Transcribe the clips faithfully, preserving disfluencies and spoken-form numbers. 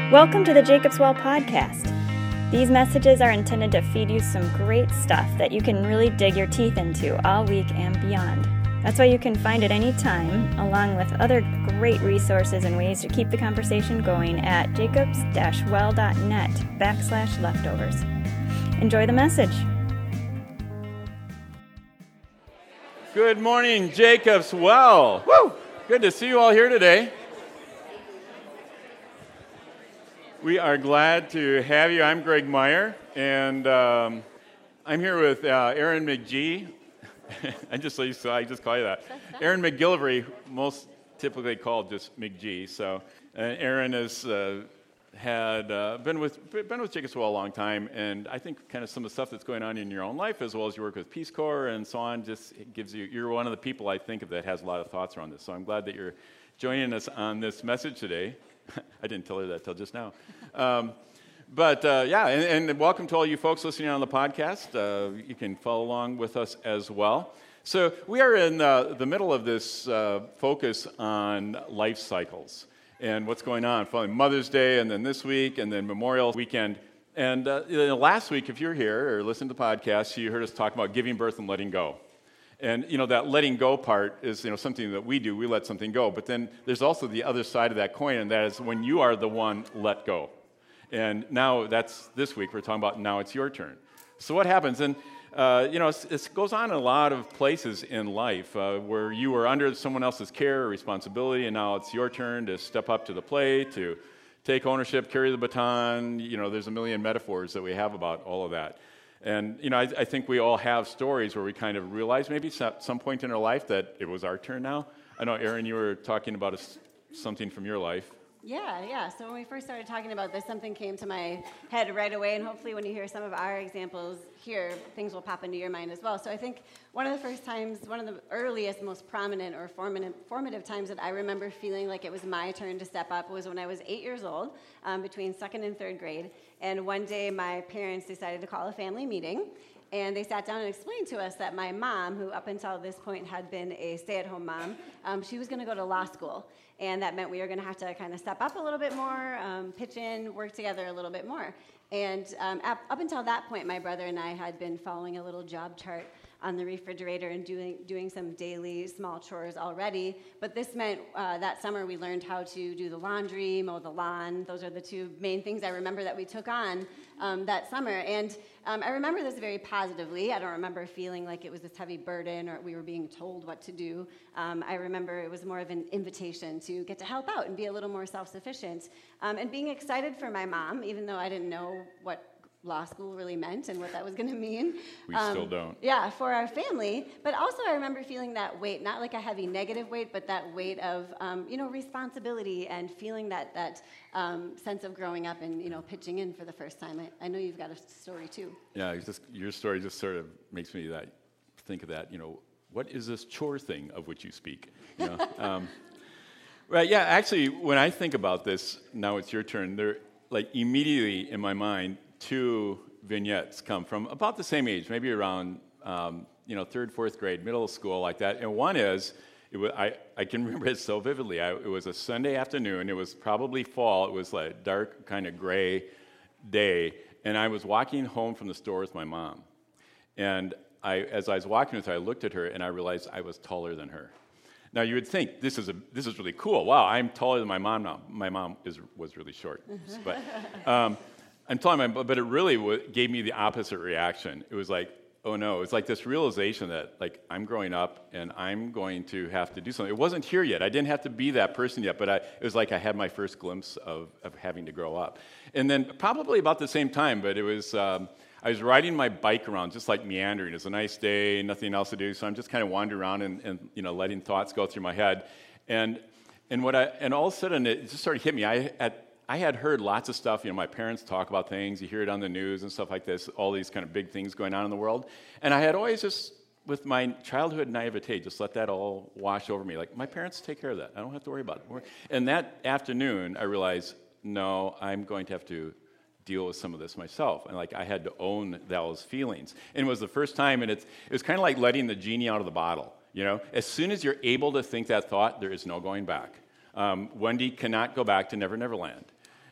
Welcome to the Jacob's Well podcast. These messages are intended to feed you some great stuff that you can really dig your teeth into all week and beyond. That's why you can find it anytime, along with other great resources and ways to keep the conversation going at jacobs-well.net backslash leftovers. Enjoy the message. Good morning, Jacob's Well. Woo! Good to see you all here today. We are glad to have you. I'm Greg Meyer, and um, I'm here with uh, Aaron McGee. I just so I just call you that. Aaron McGillivray, most typically called just McGee. So uh, Aaron has uh, had uh, been with been with Jacob's Well a long time, and I think kind of some of the stuff that's going on in your own life, as well as your work with Peace Corps and so on, just gives you. You're one of the people I think of that has a lot of thoughts around this. So I'm glad that you're joining us on this message today. I didn't tell her that till just now. Um, but, uh, yeah, and, and welcome to all you folks listening on the podcast. Uh, you can follow along with us as well. So we are in uh, the middle of this uh, focus on life cycles and what's going on. Following Mother's Day, and then this week, and then Memorial Weekend. And uh, you know, last week, if you're here or listened to the podcast, you heard us talk about giving birth and letting go. And, you know, that letting go part is, you know, something that we do. We let something go. But then there's also the other side of that coin, and that is when you are the one let go. And now that's this week. We're talking about now it's your turn. So what happens? And, uh, you know, it goes on in a lot of places in life uh, where you were under someone else's care or responsibility, and now it's your turn to step up to the plate, to take ownership, carry the baton. You know, there's a million metaphors that we have about all of that. And, you know, I, I think we all have stories where we kind of realize maybe at some point in our life that it was our turn now. I know, Aaron, you were talking about a, something from your life. Yeah, yeah. So when we first started talking about this, something came to my head right away, and hopefully when you hear some of our examples here, things will pop into your mind as well. So I think one of the first times, one of the earliest, most prominent or formative, formative times that I remember feeling like it was my turn to step up was when I was eight years old, um, between second and third grade. And one day my parents decided to call a family meeting, and they sat down and explained to us that my mom, who up until this point had been a stay-at-home mom, um, she was going to go to law school. And that meant we were going to have to kind of step up a little bit more, um, pitch in, work together a little bit more. And um, up, up until that point, my brother and I had been following a little job chart on the refrigerator and doing doing some daily small chores already. But this meant uh, that summer we learned how to do the laundry, mow the lawn. Those are the two main things I remember that we took on um, that summer. And um, I remember this very positively. I don't remember feeling like it was this heavy burden or we were being told what to do. Um, I remember it was more of an invitation to get to help out and be a little more self-sufficient. Um, and being excited for my mom, even though I didn't know what law school really meant and what that was going to mean. We um, still don't. Yeah, for our family. But also I remember feeling that weight, not like a heavy negative weight, but that weight of, um, you know, responsibility and feeling that that um, sense of growing up and, you know, pitching in for the first time. I, I know you've got a story, too. Yeah, it's just, your story just sort of makes me that think of that, you know, what is this chore thing of which you speak? You know? um, right, yeah, actually, when I think about this, now it's your turn, there, like, immediately in my mind, two vignettes come from about the same age, maybe around um, you know third, fourth grade, middle school, like that. And one is, it was, I I can remember it so vividly. I, it was a Sunday afternoon. It was probably fall. It was like a dark, kind of gray day, and I was walking home from the store with my mom. And I, as I was walking with her, I looked at her and I realized I was taller than her. Now you would think this is a this is really cool. Wow, I'm taller than my mom now. My mom is was really short, but. Um, I'm telling you, but it really w- gave me the opposite reaction. It was like, oh no, it's like this realization that, like, I'm growing up and I'm going to have to do something. It wasn't here yet. I didn't have to be that person yet, but I, it was like I had my first glimpse of, of having to grow up. And then probably about the same time, but it was, um, I was riding my bike around, just like meandering. It's a nice day, nothing else to do, so I'm just kind of wandering around and, and you know, letting thoughts go through my head. And and what I and all of a sudden it just sort of hit me. I had I had heard lots of stuff, you know, my parents talk about things, you hear it on the news and stuff like this, all these kind of big things going on in the world. And I had always just, with my childhood naivete, just let that all wash over me. Like, my parents take care of that. I don't have to worry about it. And that afternoon, I realized, no, I'm going to have to deal with some of this myself. And, like, I had to own those feelings. And it was the first time, and it's, it was kind of like letting the genie out of the bottle, you know? As soon as you're able to think that thought, there is no going back. Um, Wendy cannot go back to Never Never Land.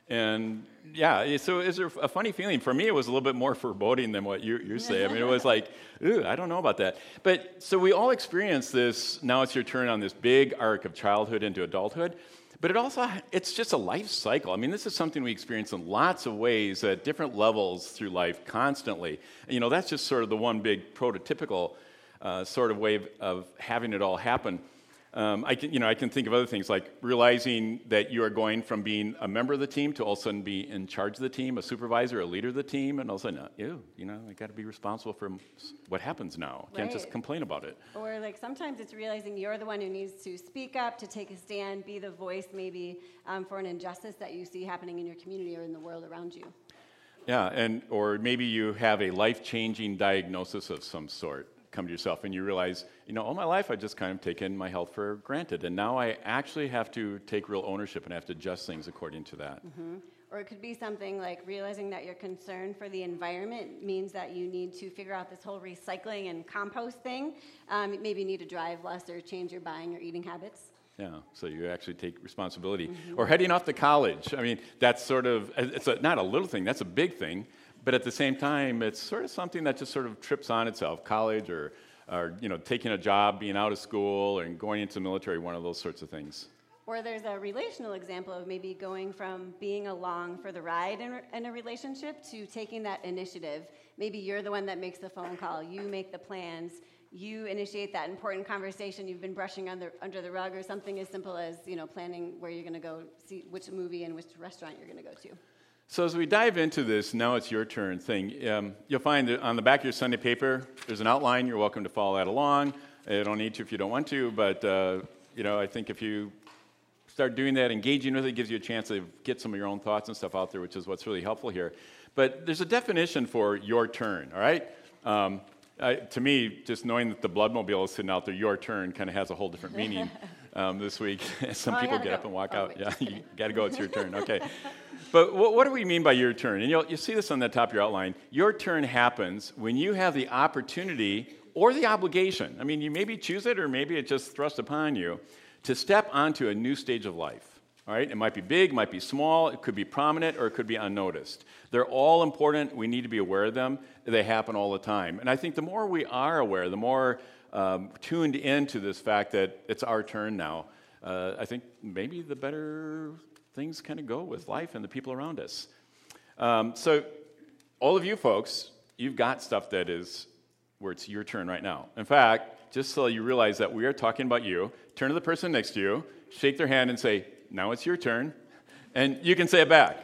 And yeah, so is there a funny feeling? For me, it was a little bit more foreboding than what you, you say. I mean, it was like, ooh, I don't know about that. But so we all experience this, now it's your turn on this big arc of childhood into adulthood. But it also, it's just a life cycle. I mean, this is something we experience in lots of ways at different levels through life constantly. And, you know, that's just sort of the one big prototypical uh, sort of way of, of having it all happen. Um, I can, you know, I can think of other things like realizing that you are going from being a member of the team to all of a sudden be in charge of the team, a supervisor, a leader of the team, and all of a sudden, ew, you know, I got to be responsible for what happens now. I can't just complain about it. Or like sometimes it's realizing you're the one who needs to speak up, to take a stand, be the voice maybe um, for an injustice that you see happening in your community or in the world around you. Yeah, and or maybe you have a life-changing diagnosis of some sort. Come to yourself and you realize, you know, all my life I've just kind of taken my health for granted, and now I actually have to take real ownership and have to adjust things according to that. Mm-hmm. Or it could be something like realizing that your concern for the environment means that you need to figure out this whole recycling and compost thing. Um, maybe you need to drive less or change your buying or eating habits. Yeah, so you actually take responsibility. Mm-hmm. Or heading off to college. I mean, that's sort of, it's a, not a little thing, that's a big thing. But at the same time, it's sort of something that just sort of trips on itself. College or, or you know, taking a job, being out of school, and going into the military, one of those sorts of things. Or there's a relational example of maybe going from being along for the ride in, in a relationship to taking that initiative. Maybe you're the one that makes the phone call. You make the plans. You initiate that important conversation you've been brushing under, under the rug, or something as simple as, you know, planning where you're going to go see which movie and which restaurant you're going to go to. So as we dive into this, now it's your turn thing, um, you'll find that on the back of your Sunday paper, there's an outline. You're welcome to follow that along. You don't need to if you don't want to, but, uh, you know, I think if you start doing that, engaging with it, gives you a chance to get some of your own thoughts and stuff out there, which is what's really helpful here. But there's a definition for your turn, all right? Um, I, to me, just knowing that the Bloodmobile is sitting out there, your turn, kind of has a whole different meaning um, this week. Some oh, people get go. up and walk oh, out. Wait. Yeah, you got to go. It's your turn. Okay. But what, what do we mean by your turn? And you'll, you see this on the top of your outline. Your turn happens when you have the opportunity or the obligation. I mean, you maybe choose it or maybe it's just thrust upon you to step onto a new stage of life. All right? It might be big, might be small, it could be prominent, or it could be unnoticed. They're all important. We need to be aware of them. They happen all the time. And I think the more we are aware, the more um, tuned into this fact that it's our turn now, uh, I think maybe the better things kind of go with life and the people around us. Um, so all of you folks, you've got stuff that is where it's your turn right now. In fact, just so you realize that we are talking about you, turn to the person next to you, shake their hand and say, now it's your turn. And you can say it back.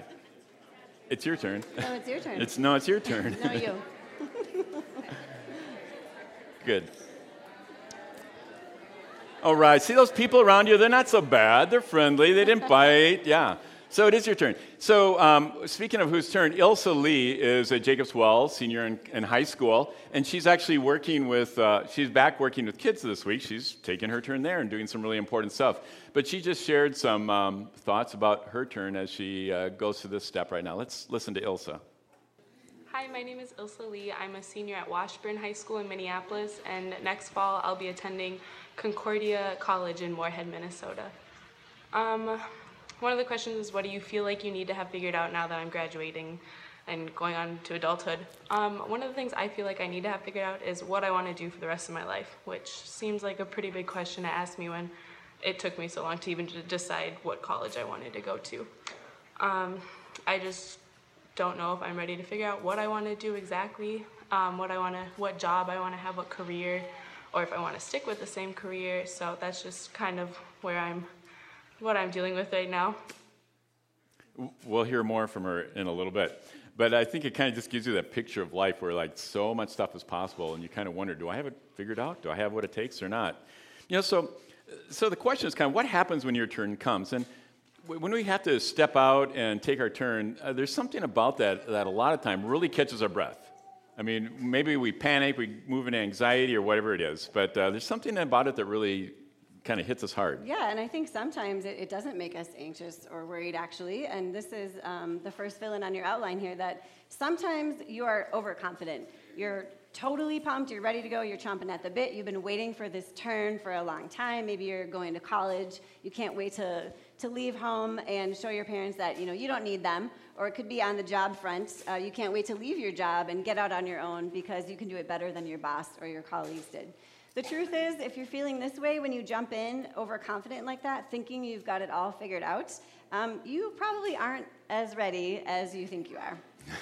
It's your turn. No, it's your turn. It's, no, it's your turn. No, you. Good. All right. See those people around you? They're not so bad. They're friendly. They didn't bite. Yeah. So it is your turn. So um, speaking of whose turn, Ilsa Lee is at Jacobs Wells, senior in, in high school, and she's actually working with, uh, she's back working with kids this week. She's taking her turn there and doing some really important stuff. But she just shared some um, thoughts about her turn as she uh, goes through this step right now. Let's listen to Ilsa. Hi, my name is Ilsa Lee. I'm a senior at Washburn High School in Minneapolis, and next fall I'll be attending Concordia College in Moorhead, Minnesota. Um, one of the questions is, what do you feel like you need to have figured out now that I'm graduating and going on to adulthood? Um, one of the things I feel like I need to have figured out is what I want to do for the rest of my life, which seems like a pretty big question to ask me when it took me so long to even decide what college I wanted to go to. Um, I just don't know if I'm ready to figure out what I want to do exactly, um, what I want to, what job I want to have, what career, or if I want to stick with the same career. So that's just kind of where I'm, what I'm dealing with right now. We'll hear more from her in a little bit. But I think it kind of just gives you that picture of life where like so much stuff is possible and you kind of wonder, do I have it figured out? Do I have what it takes or not? You know, so so the question is kind of what happens when your turn comes? And when we have to step out and take our turn, uh, there's something about that that a lot of time really catches our breath. I mean, maybe we panic, we move into anxiety or whatever it is, but uh, there's something about it that really kind of hits us hard. Yeah, and I think sometimes it, it doesn't make us anxious or worried, actually. And this is um, the first fill-in on your outline here, that sometimes you are overconfident. You're totally pumped, you're ready to go, you're chomping at the bit, you've been waiting for this turn for a long time, maybe you're going to college, you can't wait to, to leave home and show your parents that, you know, you don't need them, or it could be on the job front. Uh, you can't wait to leave your job and get out on your own because you can do it better than your boss or your colleagues did. The truth is, if you're feeling this way when you jump in overconfident like that, thinking you've got it all figured out, um, you probably aren't as ready as you think you are.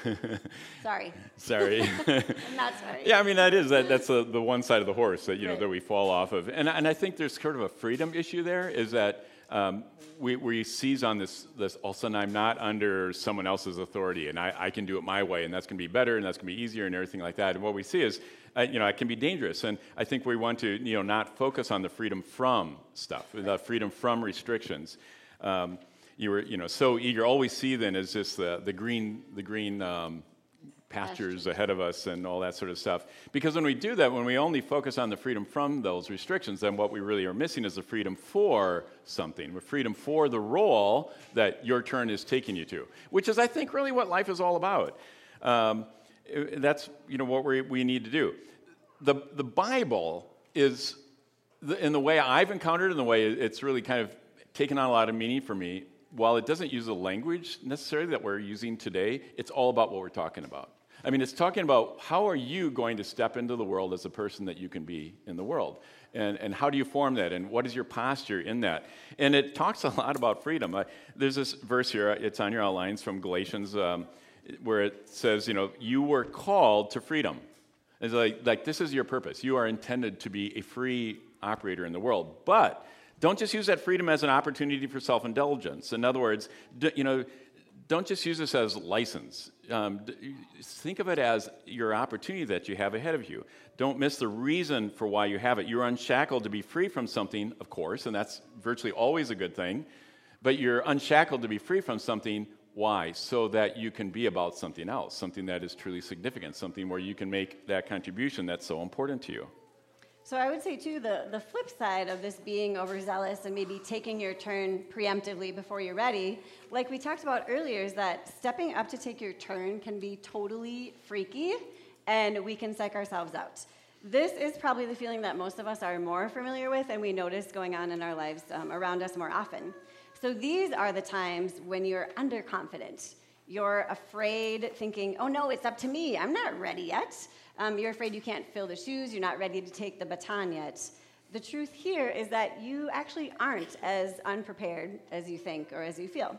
Sorry. Sorry. I'm not sorry. Yeah, I mean, that is, that, that's the, the one side of the horse that, you know, Right. that we fall off of. And, and I think there's sort of a freedom issue there, is that um, we, we seize on this, this, all of a sudden I'm not under someone else's authority, and I, I can do it my way, and that's going to be better, and that's going to be easier, and everything like that. And what we see is, uh, you know, it can be dangerous. And I think we want to, you know, not focus on the freedom from stuff, the freedom from restrictions. Um, you were, you know, so eager. All we see then is just the, the green, the green um, pastures ahead of us and all that sort of stuff. Because when we do that, when we only focus on the freedom from those restrictions, then what we really are missing is the freedom for something, the freedom for the role that your turn is taking you to, which is, I think, really what life is all about. Um, that's, you know, what we we need to do. The the Bible is, the, in the way I've encountered, in the way it's really kind of taken on a lot of meaning for me. While it doesn't use the language necessarily that we're using today, it's all about what we're talking about. I mean, it's talking about how are you going to step into the world as a person that you can be in the world? And, and how do you form that? And what is your posture in that? And it talks a lot about freedom. Uh, there's this verse here, it's on your outlines from Galatians, um, where it says, you know, you were called to freedom. It's like, like this is your purpose. You are intended to be a free operator in the world. But don't just use that freedom as an opportunity for self-indulgence. In other words, d- you know, don't just use this as license. Um, d- think of it as your opportunity that you have ahead of you. Don't miss the reason for why you have it. You're unshackled to be free from something, of course, and that's virtually always a good thing. But you're unshackled to be free from something. Why? So that you can be about something else, something that is truly significant, something where you can make that contribution that's so important to you. So I would say, too, the, the flip side of this being overzealous and maybe taking your turn preemptively before you're ready, like we talked about earlier, is that stepping up to take your turn can be totally freaky, and we can psych ourselves out. This is probably the feeling that most of us are more familiar with and we notice going on in our lives um, around us more often. So these are the times when you're underconfident. You're afraid, thinking, oh, no, it's up to me. I'm not ready yet. Um, you're afraid you can't fill the shoes. You're not ready to take the baton yet. The truth here is that you actually aren't as unprepared as you think or as you feel.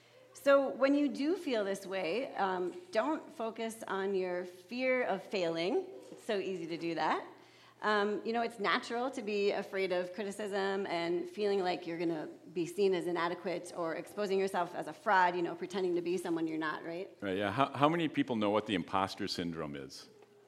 So when you do feel this way, um, don't focus on your fear of failing. It's so easy to do that. Um, you know, it's natural to be afraid of criticism and feeling like you're going to be seen as inadequate or exposing yourself as a fraud, you know, pretending to be someone you're not, right? Right, yeah. How, how many people know what the imposter syndrome is?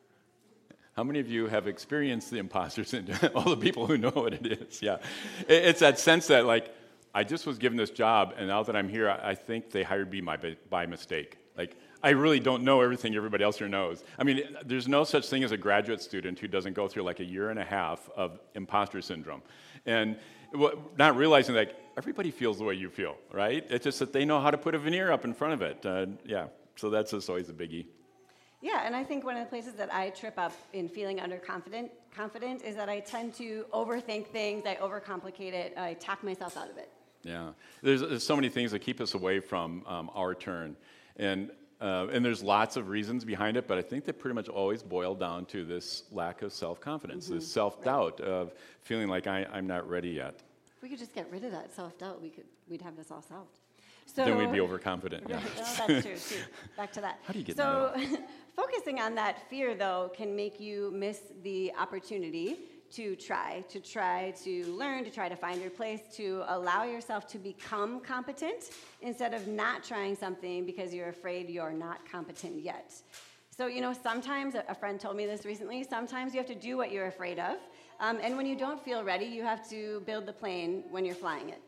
How many of you have experienced the imposter syndrome? All the people who know what it is, yeah. It, it's that sense that, like, I just was given this job, and now that I'm here, I, I think they hired me by, by mistake. Like, I really don't know everything everybody else here knows. I mean, there's no such thing as a graduate student who doesn't go through like a year and a half of imposter syndrome. And not realizing that everybody feels the way you feel, right? It's just that they know how to put a veneer up in front of it. Uh, yeah, so that's just always a biggie. Yeah, and I think one of the places that I trip up in feeling underconfident confident is that I tend to overthink things, I overcomplicate it, I talk myself out of it. Yeah, there's, there's so many things that keep us away from um, our turn. And uh, and there's lots of reasons behind it, but I think they pretty much always boil down to this lack of self-confidence, mm-hmm. this self-doubt right. of feeling like I, I'm not ready yet. If we could just get rid of that self-doubt, we could, we'd have this all solved. So, then we'd be overconfident. Right. Yeah. Oh, that's true, too. Back to that. How do you get So focusing on that fear, though, can make you miss the opportunity to try, to try to learn, to try to find your place, to allow yourself to become competent instead of not trying something because you're afraid you're not competent yet. So, you know, sometimes, a friend told me this recently, sometimes you have to do what you're afraid of. Um, and when you don't feel ready, you have to build the plane when you're flying it.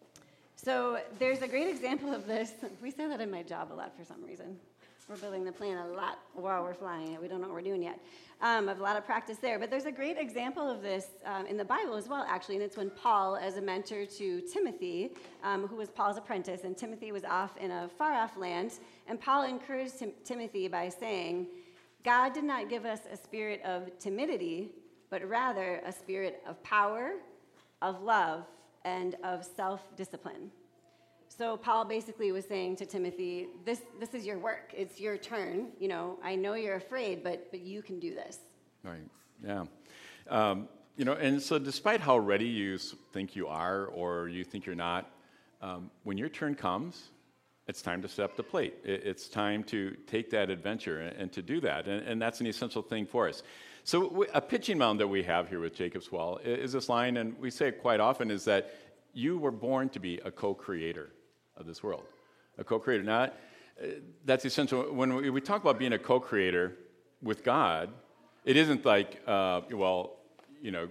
So there's a great example of this. We say that in my job a lot for some reason. We're building the plane a lot while we're flying it. We don't know what we're doing yet. Um, I have a lot of practice there. But there's a great example of this um, in the Bible as well, actually. And it's when Paul, as a mentor to Timothy, um, who was Paul's apprentice, and Timothy was off in a far-off land, and Paul encouraged Tim- Timothy by saying, God did not give us a spirit of timidity, but rather a spirit of power, of love, and of self-discipline. So Paul basically was saying to Timothy, this, this is your work. It's your turn. You know, I know you're afraid, but, but you can do this. Right, yeah. Um, you know, and so despite how ready you think you are or you think you're not, um, when your turn comes, it's time to step up the plate. It's time to take that adventure and to do that, and, and that's an essential thing for us. So a pitching mound that we have here with Jacob's Well is this line, and we say it quite often, is that you were born to be a co-creator of this world. A co-creator. Now, that's essential. When we talk about being a co-creator with God, it isn't like, uh, well, you know,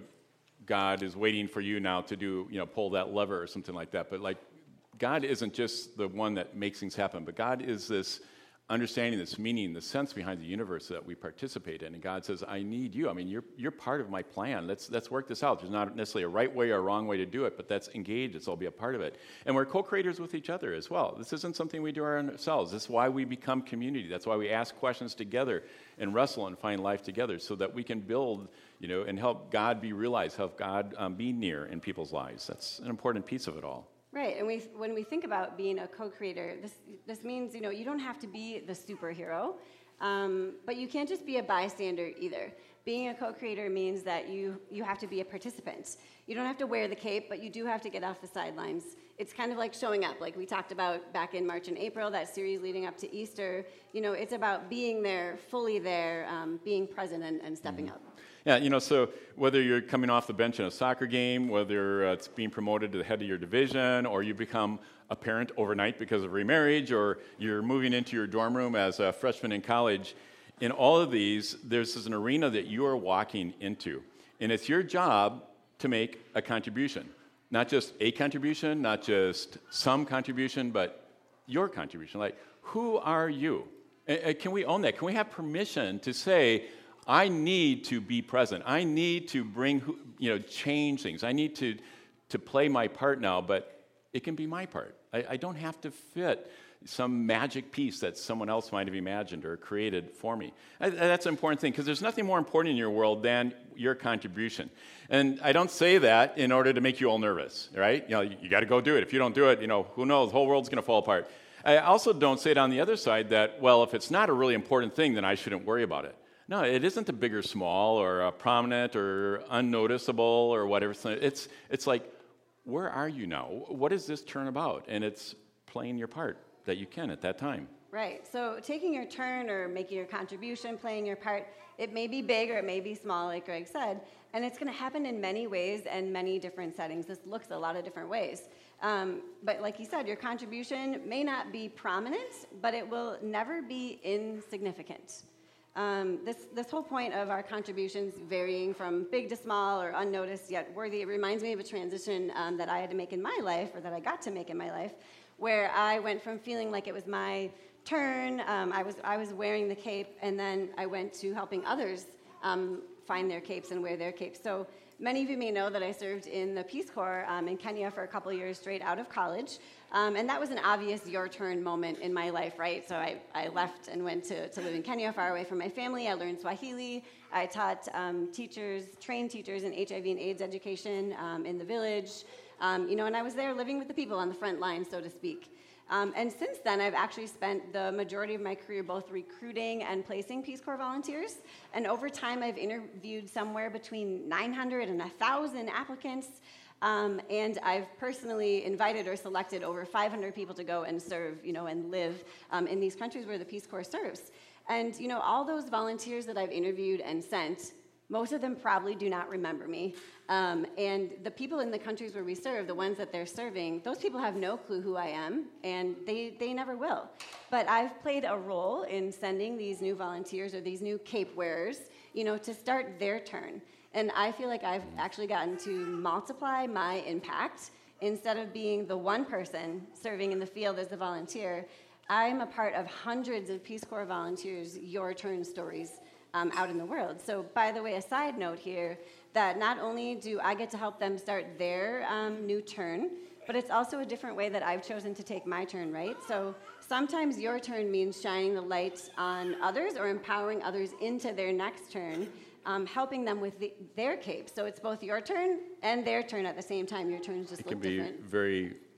God is waiting for you now to do, you know, pull that lever or something like that. But like, God isn't just the one that makes things happen, but God is this understanding, this meaning, the sense behind the universe that we participate in. And God says, I need you. I mean, you're you're part of my plan. Let's let's work this out. There's not necessarily a right way or a wrong way to do it, but that's engaged. Let's all be a part of it. And we're co-creators with each other as well. This isn't something we do ourselves. This is why we become community. That's why we ask questions together and wrestle and find life together so that we can build, you know, and help God be realized, help God um, be near in people's lives. That's an important piece of it all. Right, and we, when we think about being a co-creator, this this means, you know, you don't have to be the superhero, um, but you can't just be a bystander either. Being a co-creator means that you, you have to be a participant. You don't have to wear the cape, but you do have to get off the sidelines. It's kind of like showing up, like we talked about back in March and April, that series leading up to Easter. You know, it's about being there, fully there, um, being present and, and stepping mm-hmm. up. Yeah, you know, so whether you're coming off the bench in a soccer game, whether uh, it's being promoted to the head of your division, or you become a parent overnight because of remarriage, or you're moving into your dorm room as a freshman in college, in all of these, there's an arena that you are walking into. And it's your job to make a contribution. Not just a contribution, not just some contribution, but your contribution. Like, who are you? And can we own that? Can we have permission to say, I need to be present. I need to bring, you know, change things. I need to, to play my part now, but it can be my part. I, I don't have to fit some magic piece that someone else might have imagined or created for me. I, that's an important thing, because there's nothing more important in your world than your contribution. And I don't say that in order to make you all nervous, right? You know, you, you got to go do it. If you don't do it, you know, who knows? The whole world's going to fall apart. I also don't say it on the other side that, well, if it's not a really important thing, then I shouldn't worry about it. No, it isn't a big or small or a prominent or unnoticeable or whatever. It's it's like, where are you now? What is this turn about? And it's playing your part that you can at that time. Right. So taking your turn or making your contribution, playing your part, it may be big or it may be small, like Greg said, and it's going to happen in many ways and many different settings. This looks a lot of different ways. Um, but like you said, your contribution may not be prominent, but it will never be insignificant. Um, this, this whole point of our contributions varying from big to small or unnoticed yet worthy, it reminds me of a transition um, that I had to make in my life, or that I got to make in my life, where I went from feeling like it was my turn, um, I was I was wearing the cape, and then I went to helping others um, find their capes and wear their capes. So many of you may know that I served in the Peace Corps um, in Kenya for a couple of years straight out of college. Um, and that was an obvious your turn moment in my life, right? So I, I left and went to, to live in Kenya, far away from my family. I learned Swahili. I taught um, teachers, trained teachers in H I V and AIDS education um, in the village. Um, you know, and I was there living with the people on the front line, so to speak. Um, and since then, I've actually spent the majority of my career both recruiting and placing Peace Corps volunteers. And over time, I've interviewed somewhere between nine hundred and one thousand applicants. Um, and I've personally invited or selected over five hundred people to go and serve, you know, and live um, in these countries where the Peace Corps serves. And, you know, all those volunteers that I've interviewed and sent, most of them probably do not remember me. Um, and the people in the countries where we serve, the ones that they're serving, those people have no clue who I am, and they, they never will. But I've played a role in sending these new volunteers or these new cape wearers, you know, to start their turn. And I feel like I've actually gotten to multiply my impact. Instead of being the one person serving in the field as a volunteer, I'm a part of hundreds of Peace Corps volunteers' your turn stories um, out in the world. So by the way, a side note here, that not only do I get to help them start their um, new turn, but it's also a different way that I've chosen to take my turn, right? So sometimes your turn means shining the light on others or empowering others into their next turn, um, helping them with the, their cape. So it's both your turn and their turn at the same time. Your turns just it look can be different. very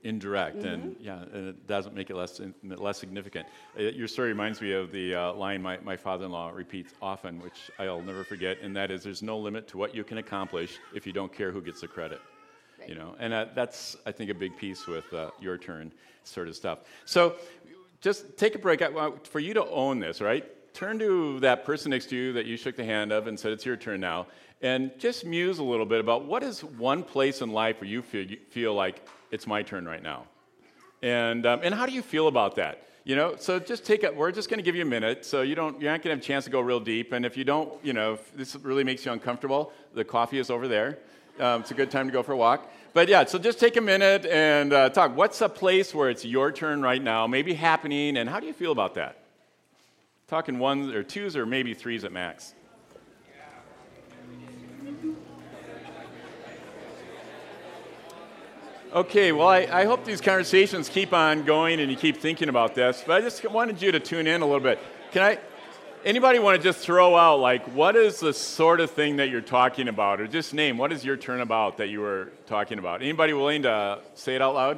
indirect, mm-hmm. and yeah, and it doesn't make it less less significant. Uh, your story reminds me of the uh, line my, my father-in-law repeats often, which I'll never forget, and that is, "There's no limit to what you can accomplish if you don't care who gets the credit." Right. You know, and uh, that's, I think, a big piece with uh, your turn sort of stuff. So, just take a break. For you to own this, right? Turn to that person next to you that you shook the hand of and said, "It's your turn now," and just muse a little bit about what is one place in life where you feel, you feel like it's my turn right now, and um, and how do you feel about that? You know, so just take it. We're just going to give you a minute, so you don't you're not going to have a chance to go real deep. And if you don't, you know, if this really makes you uncomfortable, the coffee is over there. Um, it's a good time to go for a walk. But yeah, so just take a minute and uh, talk. What's a place where it's your turn right now, maybe happening, and how do you feel about that? Talking ones or twos or maybe threes at max. Okay, well, I, I hope these conversations keep on going and you keep thinking about this, but I just wanted you to tune in a little bit. Can I, anybody want to just throw out, like, what is the sort of thing that you're talking about? Or just name, what is your turn about that you were talking about? Anybody willing to say it out loud?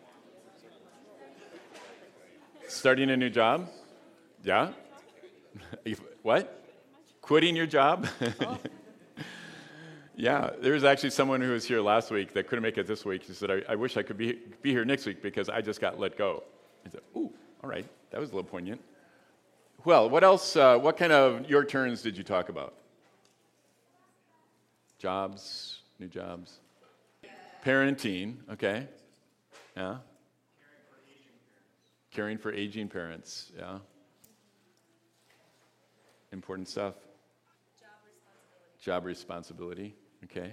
Starting a new job? Yeah? What? Quitting your job? Oh. Yeah, there was actually someone who was here last week that couldn't make it this week. He said, I, I wish I could be, be here next week because I just got let go. I said, ooh, all right, that was a little poignant. Well, what else, uh, what kind of your turns did you talk about? Jobs, new jobs. Parenting, okay. Yeah. Caring for aging parents, yeah. Important stuff. Job responsibility. Job responsibility. Okay.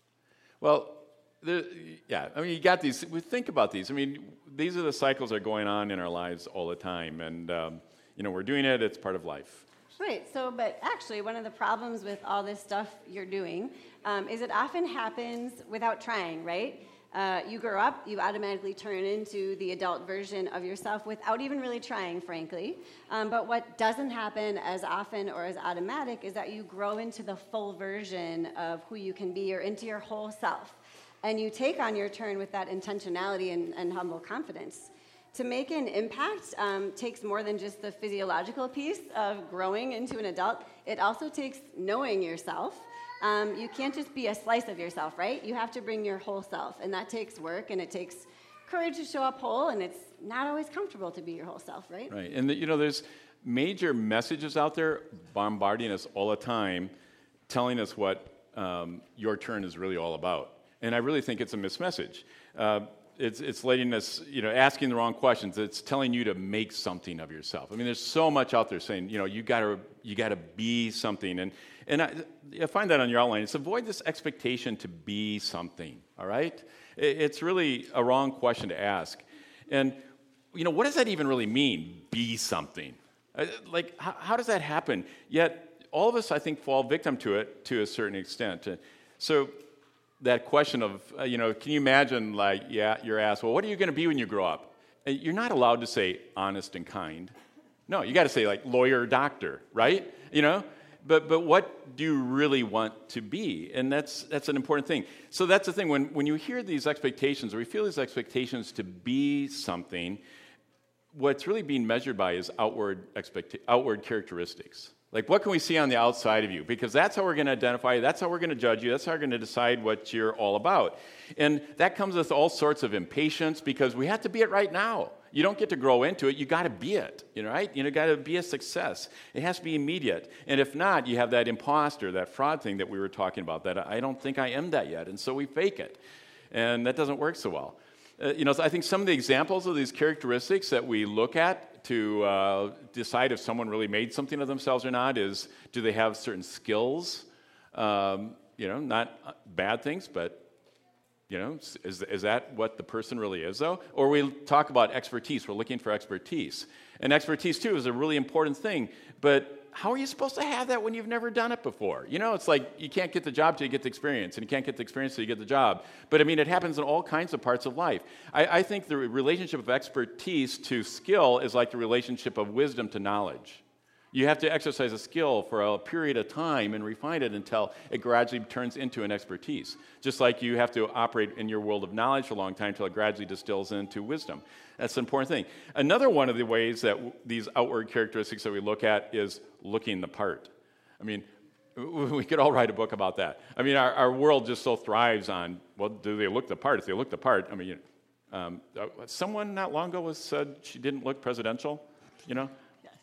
Well, the, yeah, I mean, you got these, we think about these. I mean, these are the cycles that are going on in our lives all the time. And, um, you know, we're doing it, it's part of life. Right, so, but actually, one of the problems with all this stuff you're doing um, is it often happens without trying, right? Uh, you grow up, you automatically turn into the adult version of yourself without even really trying, frankly. Um, but what doesn't happen as often or as automatic is that you grow into the full version of who you can be or into your whole self. And you take on your turn with that intentionality and, and humble confidence. To make an impact um, takes more than just the physiological piece of growing into an adult. It also takes knowing yourself. Um, you can't just be a slice of yourself, right? You have to bring your whole self, and that takes work, and it takes courage to show up whole, and it's not always comfortable to be your whole self, right? Right, and the, you know, there's major messages out there bombarding us all the time, telling us what um, your turn is really all about, and I really think it's a missed message. Uh, it's it's letting us, you know, asking the wrong questions. It's telling you to make something of yourself. I mean, there's so much out there saying, you know, you gotta you gotta be something, and and I, I find that on your outline. It's avoid this expectation to be something. All right, it, it's really a wrong question to ask, and you know, what does that even really mean? Be something. Uh, like, how, how does that happen? Yet all of us, I think, fall victim to it to a certain extent. Uh, so. That question of, uh, you know, can you imagine, like, yeah, you're asked, well, what are you going to be when you grow up? And you're not allowed to say honest and kind. No, you got to say, like, lawyer or doctor, right? You know? But but what do you really want to be? And that's that's an important thing. So that's the thing. When, when you hear these expectations, or we feel these expectations to be something, what's really being measured by is outward expect outward characteristics. Like, what can we see on the outside of you? Because that's how we're going to identify you. That's how we're going to judge you. That's how we're going to decide what you're all about. And that comes with all sorts of impatience because we have to be it right now. You don't get to grow into it. You got to be it, you know, right? You know, got to be a success. It has to be immediate. And if not, you have that imposter, that fraud thing that we were talking about, that I don't think I am that yet. And so we fake it. And that doesn't work so well. Uh, you know, so I think some of the examples of these characteristics that we look at to uh, decide if someone really made something of themselves or not is, do they have certain skills? Um, you know, not bad things, but, you know, is, is that what the person really is, though? Or we talk about expertise. We're looking for expertise. And expertise, too, is a really important thing. But how are you supposed to have that when you've never done it before? You know, it's like you can't get the job till you get the experience, and you can't get the experience till you get the job. But, I mean, it happens in all kinds of parts of life. I, I think the relationship of expertise to skill is like the relationship of wisdom to knowledge. You have to exercise a skill for a period of time and refine it until it gradually turns into an expertise. Just like you have to operate in your world of knowledge for a long time until it gradually distills into wisdom. That's an important thing. Another one of the ways that w- these outward characteristics that we look at is looking the part. I mean, we could all write a book about that. I mean, our, our world just so thrives on, well, do they look the part? If they look the part, I mean, you know, um, uh, someone not long ago was said she didn't look presidential, you know?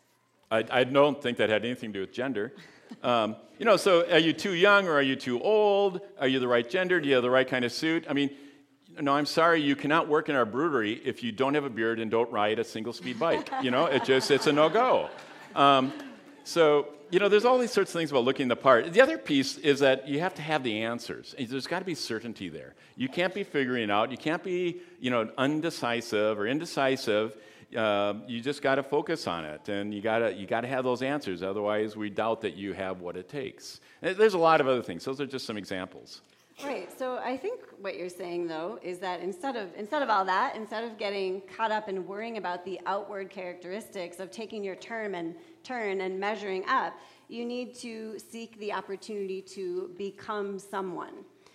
I, I don't think that had anything to do with gender. Um, you know, so are you too young or are you too old? Are you the right gender? Do you have the right kind of suit? I mean, no, I'm sorry, you cannot work in our brewery if you don't have a beard and don't ride a single-speed bike. You know, it just, it's a no-go. Um, so, you know, there's all these sorts of things about looking the part. The other piece is that you have to have the answers. There's got to be certainty there. You can't be figuring it out. You can't be, you know, undecisive or indecisive. Uh, you just got to focus on it, and you got to you got to have those answers. Otherwise, we doubt that you have what it takes. And there's a lot of other things. Those are just some examples. Right. So I think what you're saying, though, is that instead of instead of all that, instead of getting caught up in worrying about the outward characteristics of taking your turn and turn and measuring up, you need to seek the opportunity to become someone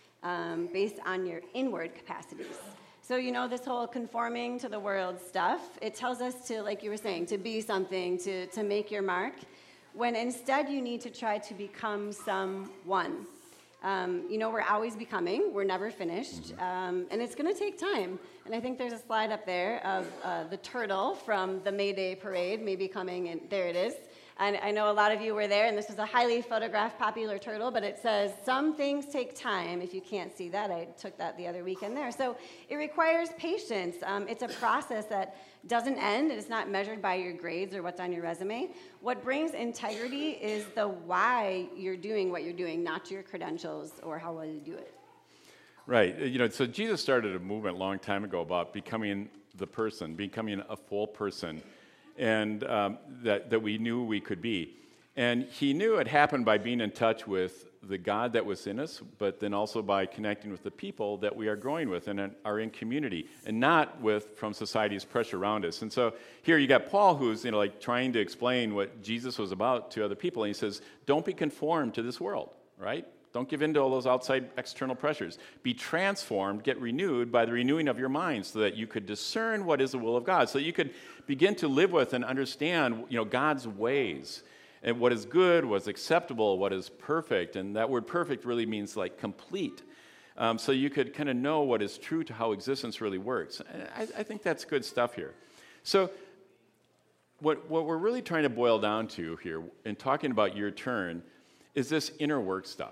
um, based on your inward capacities. So, you know, this whole conforming to the world stuff, it tells us to, like you were saying, to be something, to, to make your mark, when instead you need to try to become someone. Um, you know, we're always becoming. We're never finished. Um, and it's going to take time. And I think there's a slide up there of uh, the turtle from the May Day parade, maybe coming, and there it is. And I know a lot of you were there, and this was a highly photographed, popular turtle, but it says, some things take time. If you can't see that, I took that the other weekend there. So it requires patience. Um, it's a process that doesn't end. It's not measured by your grades or what's on your resume. What brings integrity is the why you're doing what you're doing, not your credentials or how well you do it. Right. You know, so Jesus started a movement a long time ago about becoming the person, becoming a full person, and um, that, that we knew we could be. And he knew it happened by being in touch with the God that was in us, but then also by connecting with the people that we are growing with and are in community, and not with from society's pressure around us. And so here you got Paul, who's, you know, like trying to explain what Jesus was about to other people, and he says, don't be conformed to this world, right? Don't give in to all those outside external pressures. Be transformed, get renewed by the renewing of your mind so that you could discern what is the will of God, so that you could begin to live with and understand, you know, God's ways and what is good, what is acceptable, what is perfect. And that word perfect really means like complete. Um, so you could kind of know what is true to how existence really works. I, I think that's good stuff here. So what, what we're really trying to boil down to here in talking about your turn is this inner work stuff.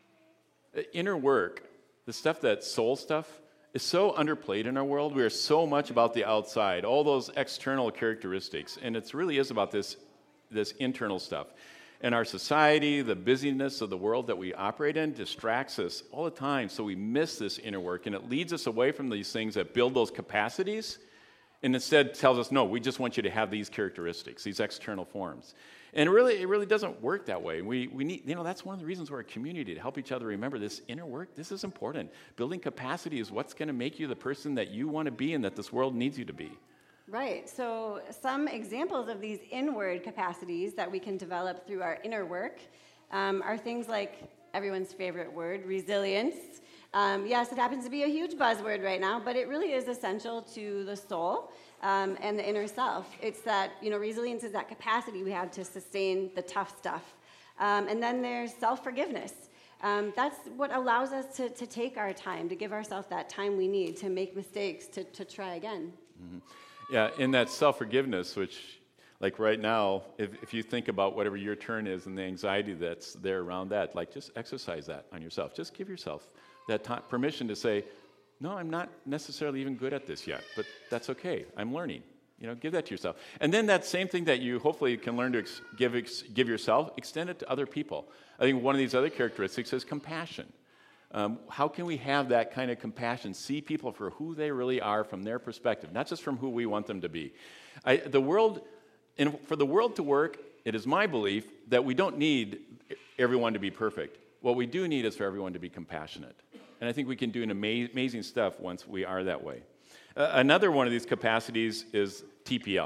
Inner work, the stuff that's soul stuff, is so underplayed in our world. We are so much about the outside, all those external characteristics, and it really is about this, this internal stuff. And our society, the busyness of the world that we operate in, distracts us all the time, so we miss this inner work, and it leads us away from these things that build those capacities, and instead tells us, no, we just want you to have these characteristics, these external forms. And it really, it really doesn't work that way. We, we need, you know, that's one of the reasons we're a community, to help each other remember this inner work. This is important. Building capacity is what's going to make you the person that you want to be and that this world needs you to be. Right. So some examples of these inward capacities that we can develop through our inner work um, are things like everyone's favorite word, resilience. Um, yes, it happens to be a huge buzzword right now, but it really is essential to the soul um, and the inner self. It's that, you know, resilience is that capacity we have to sustain the tough stuff. Um, and then there's self-forgiveness. Um, that's what allows us to, to take our time, to give ourselves that time we need to make mistakes, to, to try again. Mm-hmm. Yeah, in that self-forgiveness, which, like right now, if, if you think about whatever your turn is and the anxiety that's there around that, like just exercise that on yourself. Just give yourself that t- permission to say, no, I'm not necessarily even good at this yet, but that's okay. I'm learning. You know, give that to yourself. And then that same thing that you hopefully can learn to ex- give ex- give yourself, extend it to other people. I think one of these other characteristics is compassion. Um, how can we have that kind of compassion, see people for who they really are from their perspective, not just from who we want them to be? I, the world, and for the world to work, it is my belief that we don't need everyone to be perfect. What we do need is for everyone to be compassionate. And I think we can do an ama- amazing stuff once we are that way. Uh, another one of these capacities is T P L.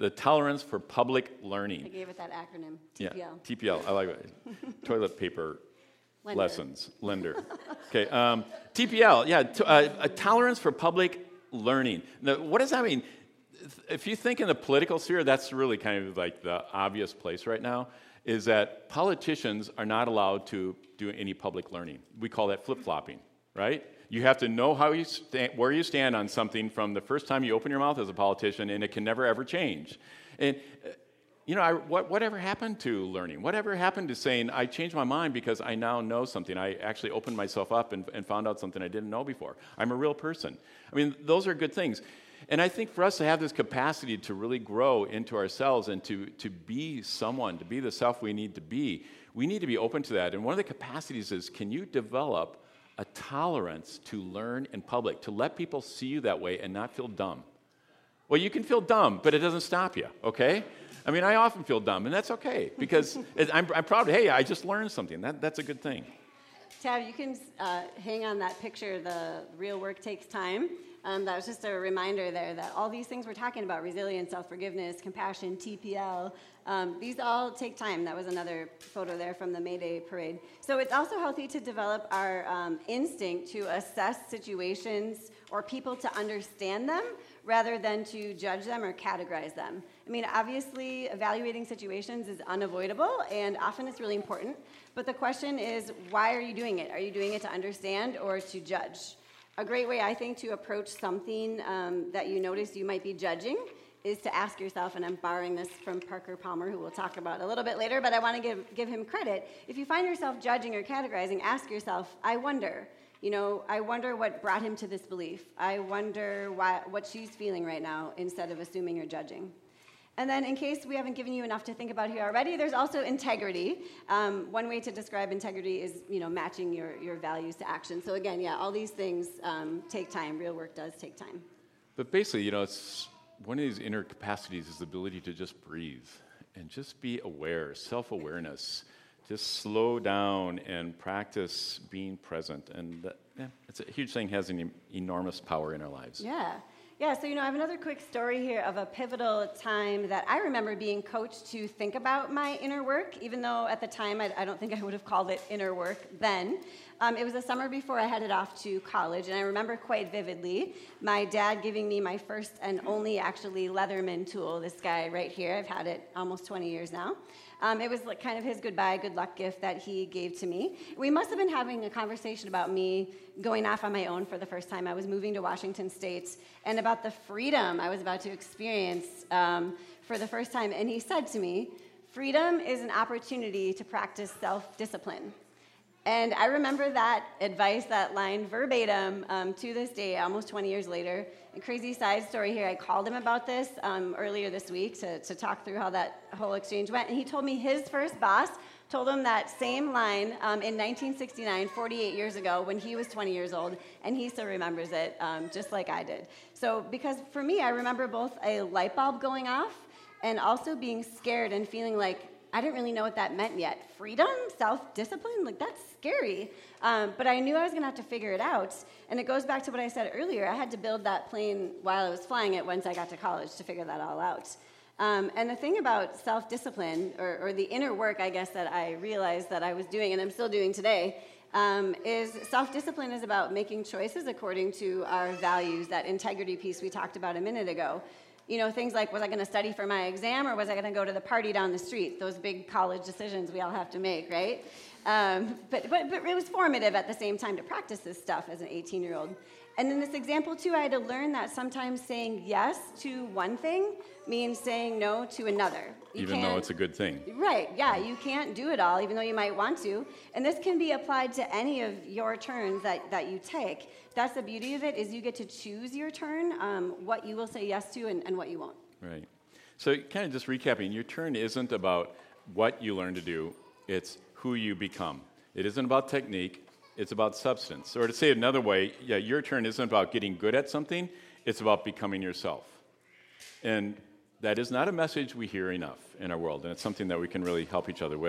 the tolerance for public I learning. gave it that acronym, T P L. Yeah, T P L, I like it. Toilet paper Lender. lessons, lender. Okay, um, T P L, yeah, to, uh, a tolerance for public learning. Now, what does that mean? If you think in the political sphere, that's really kind of like the obvious place right now, is that politicians are not allowed to do any public learning. We call that flip-flopping, right? You have to know how you sta- where you stand on something from the first time you open your mouth as a politician, and it can never ever change. And uh, you know, I, what, whatever happened to learning? Whatever happened to saying, I changed my mind because I now know something. I actually opened myself up and, and found out something I didn't know before. I'm a real person. I mean, those are good things. And I think for us to have this capacity to really grow into ourselves and to, to be someone, to be the self we need to be, we need to be open to that. And one of the capacities is, can you develop a tolerance to learn in public, to let people see you that way and not feel dumb? Well, you can feel dumb, but it doesn't stop you, okay? I mean, I often feel dumb, and that's okay, because it, I'm, I'm proud of, hey, I just learned something. That, that's a good thing. Tab, you can uh, hang on that picture, the real work takes time. Um, that was just a reminder there that all these things we're talking about, resilience, self-forgiveness, compassion, T P L, um, these all take time. That was another photo there from the May Day parade. So it's also healthy to develop our um, instinct to assess situations or people to understand them rather than to judge them or categorize them. I mean, obviously, evaluating situations is unavoidable, and often it's really important. But the question is, why are you doing it? Are you doing it to understand or to judge? A great way, I think, to approach something um, that you notice you might be judging is to ask yourself, and I'm borrowing this from Parker Palmer, who we'll talk about a little bit later, but I want to give, give him credit. If you find yourself judging or categorizing, ask yourself, I wonder. You know, I wonder what brought him to this belief. I wonder why, what she's feeling right now, instead of assuming or judging. And then, in case we haven't given you enough to think about here already, there's also integrity. Um, one way to describe integrity is, you know, matching your, your values to action. So again, yeah, all these things um, take time. Real work does take time. But basically, you know, it's one of these inner capacities is the ability to just breathe and just be aware, self-awareness. Just slow down and practice being present. And that, yeah, it's a huge thing, has an enormous power in our lives. Yeah. Yeah, so, you know, I have another quick story here of a pivotal time that I remember being coached to think about my inner work, even though at the time I, I don't think I would have called it inner work then. Um, it was the summer before I headed off to college, and I remember quite vividly my dad giving me my first and only actually Leatherman tool, this guy right here. I've had it almost twenty years now. Um, it was like kind of his goodbye, good luck gift that he gave to me. We must have been having a conversation about me going off on my own for the first time. I was moving to Washington State, and about the freedom I was about to experience um, for the first time. And he said to me, freedom is an opportunity to practice self-discipline. And I remember that advice, that line verbatim um, to this day, almost twenty years later. A crazy side story here, I called him about this um, earlier this week to, to talk through how that whole exchange went. And he told me his first boss told him that same line um, in nineteen sixty-nine, forty-eight years ago, when he was twenty years old, and he still remembers it, um, just like I did. So, because for me, I remember both a light bulb going off and also being scared and feeling like I didn't really know what that meant yet. Freedom? Self-discipline? Like, that's scary. Um, but I knew I was going to have to figure it out. And it goes back to what I said earlier. I had to build that plane while I was flying it once I got to college to figure that all out. Um, and the thing about self-discipline, or, or the inner work, I guess, that I realized that I was doing, and I'm still doing today, um, is self-discipline is about making choices according to our values, that integrity piece we talked about a minute ago. You know, things like, was I going to study for my exam, or was I going to go to the party down the street? Those big college decisions we all have to make, right? Um, but, but, but it was formative at the same time to practice this stuff as an eighteen-year-old. And in this example, too, I had to learn that sometimes saying yes to one thing means saying no to another. You even though it's a good thing. Right, yeah, you can't do it all, even though you might want to. And this can be applied to any of your turns that, that you take. That's the beauty of it, is you get to choose your turn, um, what you will say yes to and, and what you won't. Right. So kind of just recapping, your turn isn't about what you learn to do, it's who you become. It isn't about technique, it's about substance. Or to say it another way, yeah, your turn isn't about getting good at something, it's about becoming yourself. And that is not a message we hear enough in our world, and it's something that we can really help each other with.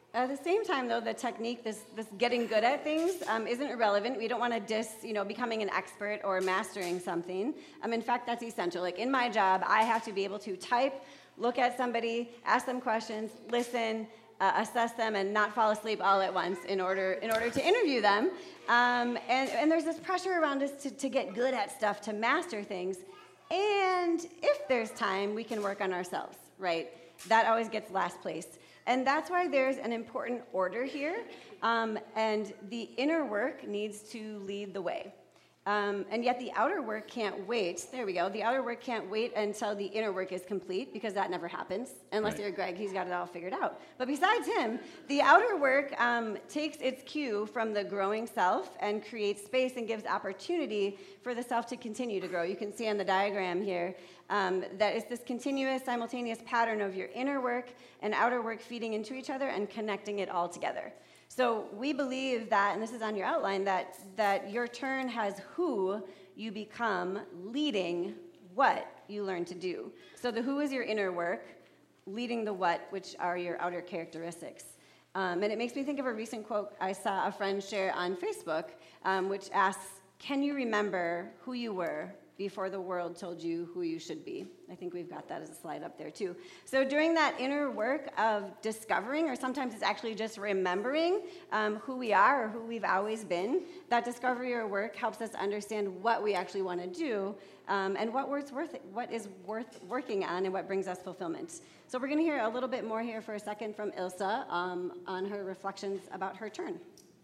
At the same time, though, the technique, this, this getting good at things, um, isn't irrelevant. We don't want to diss, you know, becoming an expert or mastering something. Um, in fact, that's essential. Like in my job, I have to be able to type, look at somebody, ask them questions, listen, uh, assess them, and not fall asleep all at once in order in order to interview them. Um, and, and there's this pressure around us to, to get good at stuff, to master things. And if there's time, we can work on ourselves, right? That always gets last place. And that's why there's an important order here, um, and the inner work needs to lead the way. Um, and yet the outer work can't wait. There we go. The outer work can't wait until the inner work is complete, because that never happens. Unless right. you're Greg, he's got it all figured out. But besides him, the outer work um, takes its cue from the growing self and creates space and gives opportunity for the self to continue to grow. You can see on the diagram here um, that it's this continuous, simultaneous pattern of your inner work and outer work feeding into each other and connecting it all together. So we believe that, and this is on your outline, that, that your turn has who you become leading what you learn to do. So the who is your inner work, leading the what, which are your outer characteristics. Um, and it makes me think of a recent quote I saw a friend share on Facebook, um, which asks, can you remember who you were before the world told you who you should be? I think we've got that as a slide up there too. So during that inner work of discovering, or sometimes it's actually just remembering um, who we are or who we've always been, that discovery or work helps us understand what we actually want to do um, and what, worth, what is worth working on and what brings us fulfillment. So we're going to hear a little bit more here for a second from Ilsa um, on her reflections about her turn.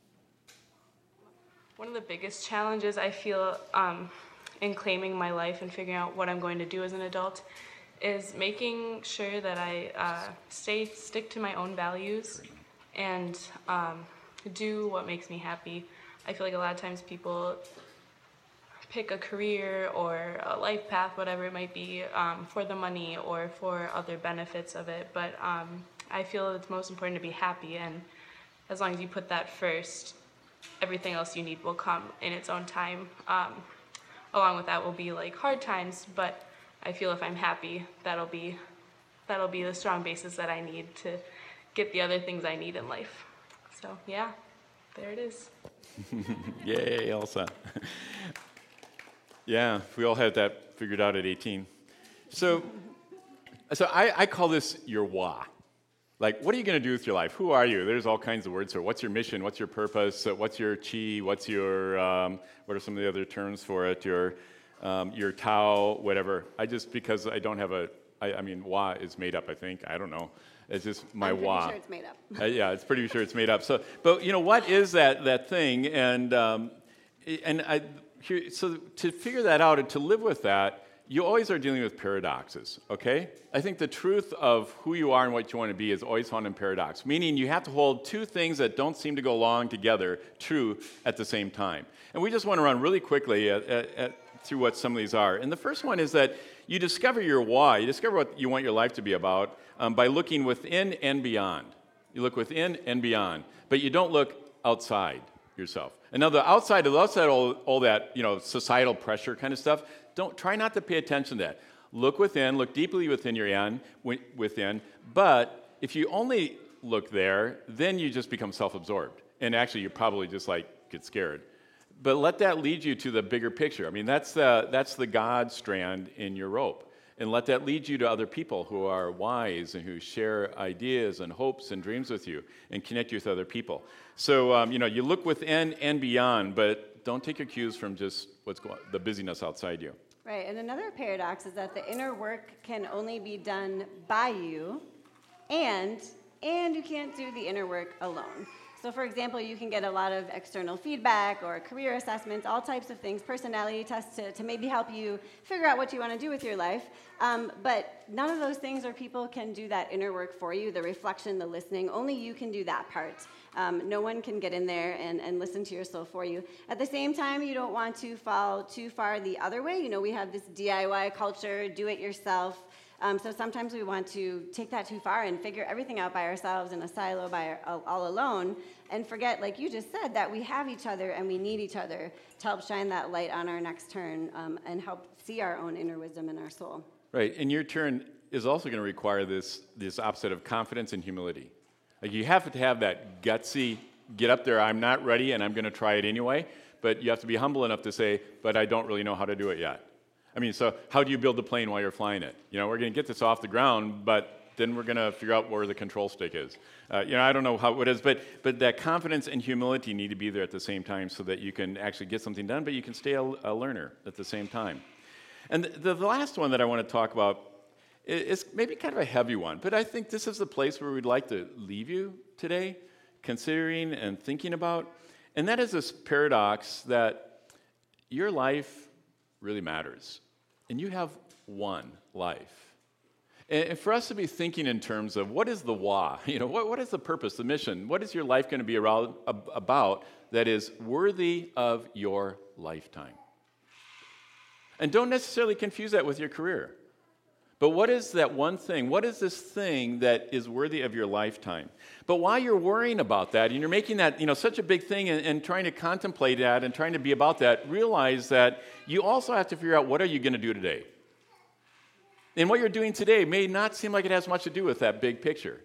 One of the biggest challenges I feel um, in claiming my life and figuring out what I'm going to do as an adult is making sure that I uh, stay stick to my own values and um, do what makes me happy. I feel like a lot of times people pick a career or a life path, whatever it might be, um, for the money or for other benefits of it. But um, I feel it's most important to be happy, and as long as you put that first, everything else you need will come in its own time. Um, along with that will be like hard times, but I feel if I'm happy, that'll be that'll be the strong basis that I need to get the other things I need in life. So yeah, there it is. Yay, Elsa. Yeah, we all had that figured out at eighteen. So, so I, I call this your why. Like, what are you going to do with your life? Who are you? There's all kinds of words for what's your mission, what's your purpose, uh, what's your chi, what's your, um, what are some of the other terms for it, your um, your Tao, whatever. I just, because I don't have a, I, I mean, why is made up, I think. I don't know. It's just my I'm pretty why. sure it's made up. uh, yeah, it's pretty sure it's made up. So, but, you know, what is that that thing? And, um, and I, here, so to figure that out and to live with that, you always are dealing with paradoxes, okay? I think the truth of who you are and what you want to be is always found in paradox, meaning you have to hold two things that don't seem to go along together true at the same time. And we just want to run really quickly at, at, at, through what some of these are. And the first one is that you discover your why, you discover what you want your life to be about um, by looking within and beyond. You look within and beyond, but you don't look outside yourself. And now the outside, the outside, all, all that, you know, societal pressure kind of stuff, don't try not to pay attention to that. Look within, look deeply within your end, within. But if you only look there, then you just become self-absorbed, and actually you probably just like get scared. But let that lead you to the bigger picture. I mean, that's the that's the God strand in your rope, and let that lead you to other people who are wise and who share ideas and hopes and dreams with you, and connect you with other people. So um, you know, you look within and beyond, but don't take your cues from just what's going, the busyness outside you. Right, and another paradox is that the inner work can only be done by you, and and you can't do the inner work alone. So for example, you can get a lot of external feedback or career assessments, all types of things, personality tests to, to maybe help you figure out what you want to do with your life. Um, but none of those things or people can do that inner work for you, the reflection, the listening. Only you can do that part. Um, no one can get in there and, and listen to your soul for you. At the same time, you don't want to fall too far the other way. You know, we have this D I Y culture, do it yourself. Um, so sometimes we want to take that too far and figure everything out by ourselves in a silo by our, all alone, and forget, like you just said, that we have each other and we need each other to help shine that light on our next turn um, and help see our own inner wisdom in our soul. Right, and your turn is also going to require this, this opposite of confidence and humility. Like you have to have that gutsy, get up there, I'm not ready and I'm going to try it anyway, but you have to be humble enough to say, but I don't really know how to do it yet. I mean, so how do you build the plane while you're flying it? You know, we're going to get this off the ground, but then we're going to figure out where the control stick is. Uh, you know, I don't know how it is, but but that confidence and humility need to be there at the same time so that you can actually get something done, but you can stay a, a learner at the same time. And the, the last one that I want to talk about is maybe kind of a heavy one, but I think this is the place where we'd like to leave you today, considering and thinking about, and that is this paradox that your life really matters, and you have one life. And for us to be thinking in terms of what is the why, you know, what, what is the purpose, the mission, what is your life going to be around, about that is worthy of your lifetime? And don't necessarily confuse that with your career. But what is that one thing? What is this thing that is worthy of your lifetime? But while you're worrying about that, and you're making that, you know, such a big thing and, and trying to contemplate that and trying to be about that, realize that you also have to figure out what are you going to do today? And what you're doing today may not seem like it has much to do with that big picture.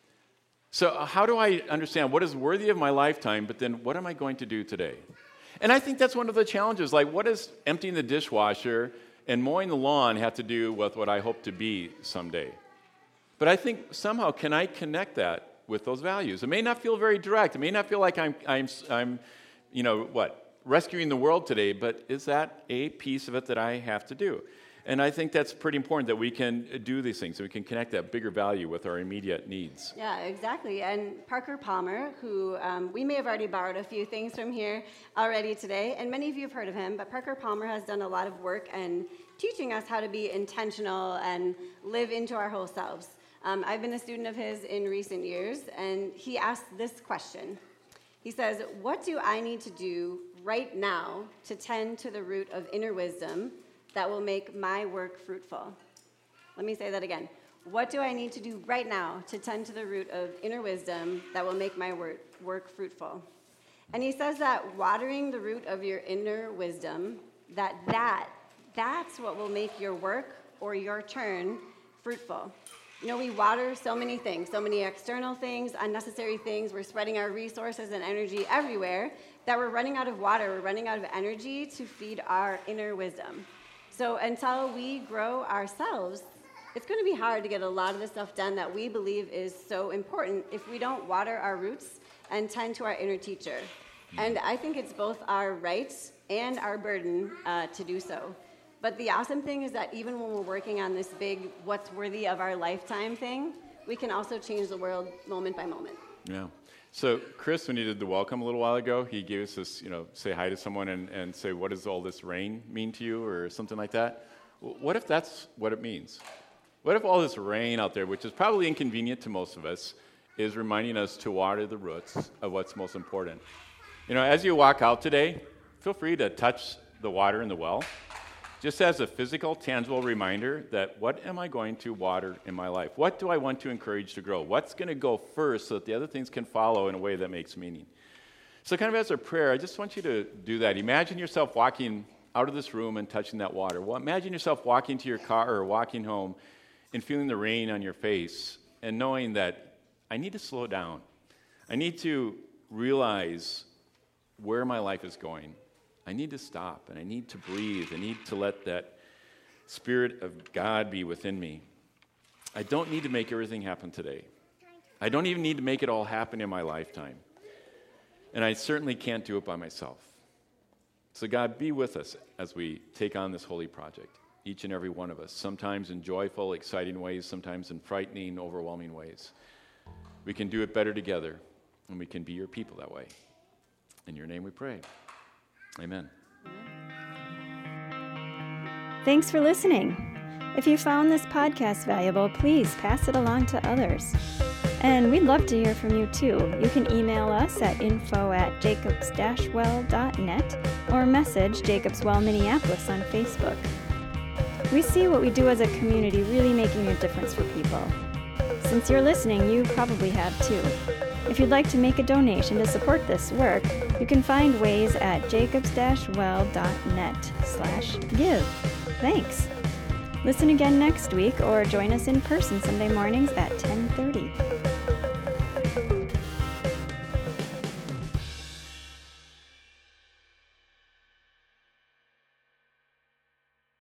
So how do I understand what is worthy of my lifetime, but then what am I going to do today? And I think that's one of the challenges. Like, what does emptying the dishwasher and mowing the lawn have to do with what I hope to be someday? But I think somehow, can I connect that with those values? It may not feel very direct. It may not feel like I'm, I'm, I'm you know, what, rescuing the world today, but is that a piece of it that I have to do? And I think that's pretty important that we can do these things, so we can connect that bigger value with our immediate needs. Yeah, exactly. And Parker Palmer, who um, we may have already borrowed a few things from here already today, and many of you have heard of him, but Parker Palmer has done a lot of work and teaching us how to be intentional and live into our whole selves. Um, I've been a student of his in recent years, and he asked this question. He says, what do I need to do right now to tend to the root of inner wisdom that will make my work fruitful? Let me say that again. What do I need to do right now to tend to the root of inner wisdom that will make my work, work fruitful? And he says that watering the root of your inner wisdom, that that, that's what will make your work or your turn fruitful. You know, we water so many things, so many external things, unnecessary things. We're spreading our resources and energy everywhere that we're running out of water. We're running out of energy to feed our inner wisdom. So until we grow ourselves, it's going to be hard to get a lot of the stuff done that we believe is so important if we don't water our roots and tend to our inner teacher. And I think it's both our right and our burden uh, to do so. But the awesome thing is that even when we're working on this big what's worthy of our lifetime thing, we can also change the world moment by moment. Yeah. So Chris, when he did the welcome a little while ago, he gave us this, you know, say hi to someone and, and say, what does all this rain mean to you, or something like that? What if that's what it means? What if all this rain out there, which is probably inconvenient to most of us, is reminding us to water the roots of what's most important? You know, as you walk out today, feel free to touch the water in the well, just as a physical, tangible reminder that what am I going to water in my life? What do I want to encourage to grow? What's going to go first so that the other things can follow in a way that makes meaning? So kind of as a prayer, I just want you to do that. Imagine yourself walking out of this room and touching that water. Well, imagine yourself walking to your car or walking home and feeling the rain on your face and knowing that I need to slow down. I need to realize where my life is going. I need to stop, and I need to breathe. I need to let that Spirit of God be within me. I don't need to make everything happen today. I don't even need to make it all happen in my lifetime. And I certainly can't do it by myself. So God, be with us as we take on this holy project, each and every one of us, sometimes in joyful, exciting ways, sometimes in frightening, overwhelming ways. We can do it better together, and we can be your people that way. In your name we pray. Amen. Thanks for listening. If you found this podcast valuable, please pass it along to others. And we'd love to hear from you too. You can email us at info at jacobs dash well dot net or message Jacobs Well Minneapolis on Facebook. We see what we do as a community really making a difference for people. Since you're listening, you probably have too. If you'd like to make a donation to support this work, you can find ways at jacobs dash well dot net slash give. Thanks. Listen again next week or join us in person Sunday mornings at ten thirty.